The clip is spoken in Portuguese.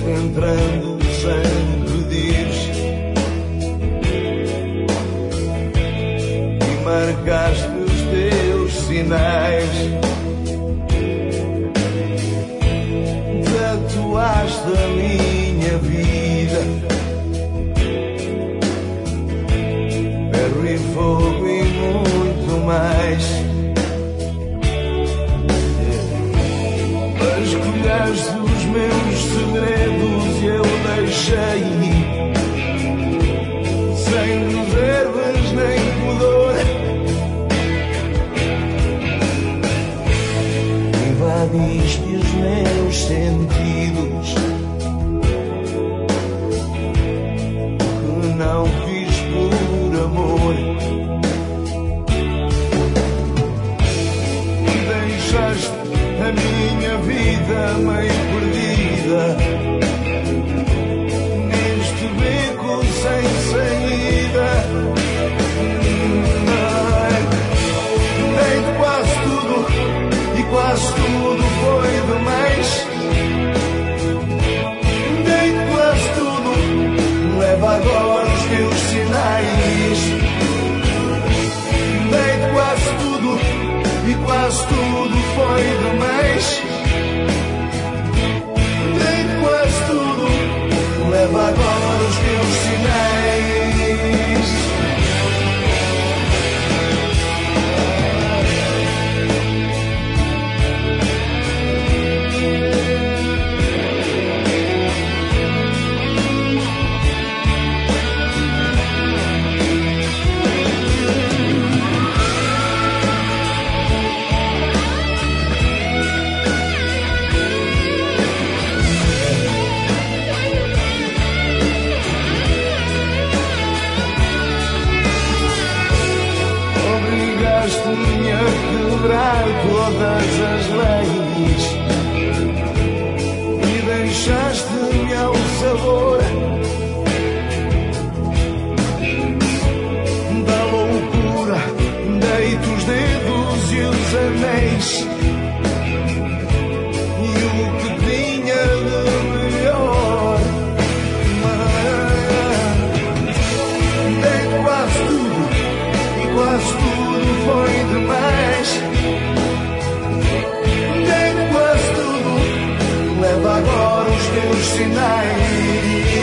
entrando sem pedires e marcaste os teus sinais, tatuaste a minha vida, ferro e fogo e muito mais. Escolheste os meus segredos e eu deixei sem reservas nem pudor. Invadiste os meus sentidos que não fiz por amor. Deixaste a minha vida meio perdida neste beco sem saída. Dei-te quase tudo e quase tudo foi demais. Dei-te quase tudo, leva agora os teus sinais. Dei-te quase tudo e quase tudo foi demais. Dei quase tudo, leva agora os teus sinais. Obrigaste-me a quebrar todas as leis e deixaste-me ao sabor da loucura. Dei-te os dedos e os anéis e o que tinha de melhor. Dei quase tudo e quase tudo foi demais. Dei quase tudo, leva agora os teus sinais.